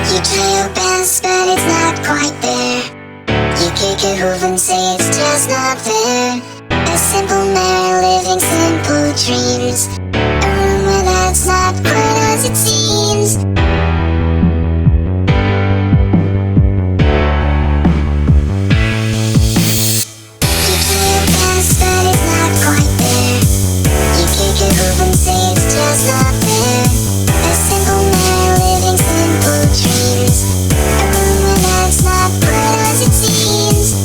You try your best, but it's not quite there. You kick a hoof and say it's just not fair. A simple man living simple dreams. A room where that's not quite as it seems. You try your best, but it's not quite there. You kick a hoof and say it's just not fair. A simple man living simple dreams. A room where that's not quite as it seems.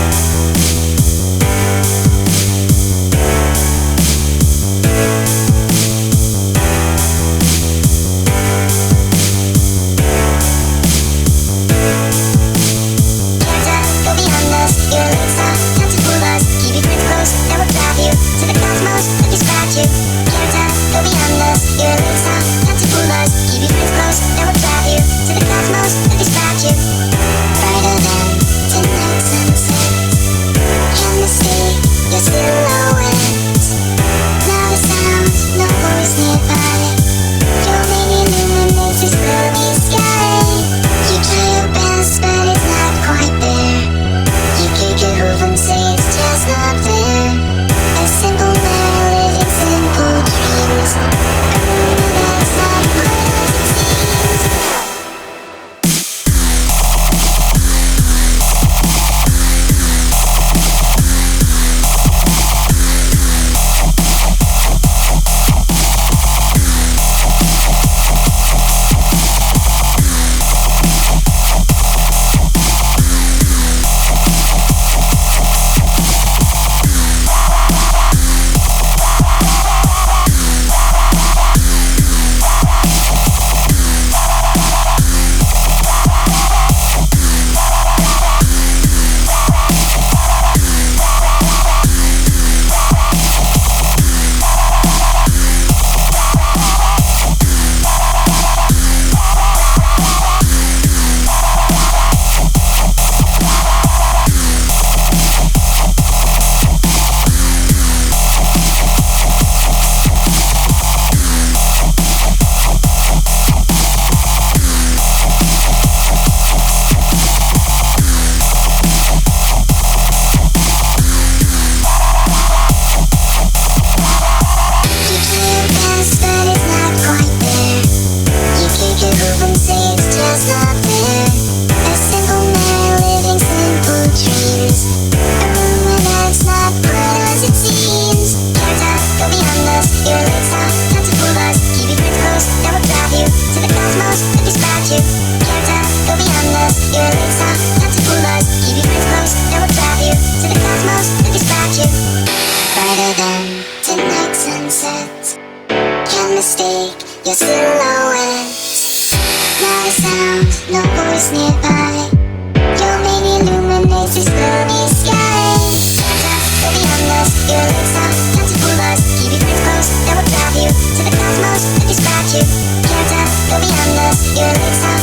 Go beyond us, you're a late star, time to fool us. Keep your friends close, that will drive you to the cosmos, let me scratch you. Go beyond us, you're a late star, time to fool us. Keep your friends close, that will drive you to the cosmos, let me scratch you. Brighter than tonight's sunset. Can't mistake your silhouette. Now the sound, no voice nearby. Your main illuminates this gloomy sky. You try your best, but it's not quite there. You kick a hoof and say it's just not fair. A simple man living simple dreams. A room that's not quite as it seems. Brighter than tonight's sunset. Can't mistake your silhouette. Not a sound, no voice nearby. Your main illuminates this gloomy sky. Go beyond us, you're a late star, time to fool us. Keep your friends close, that will drive you to the cosmos, let me scratch you. Can't go beyond us, you're a late star.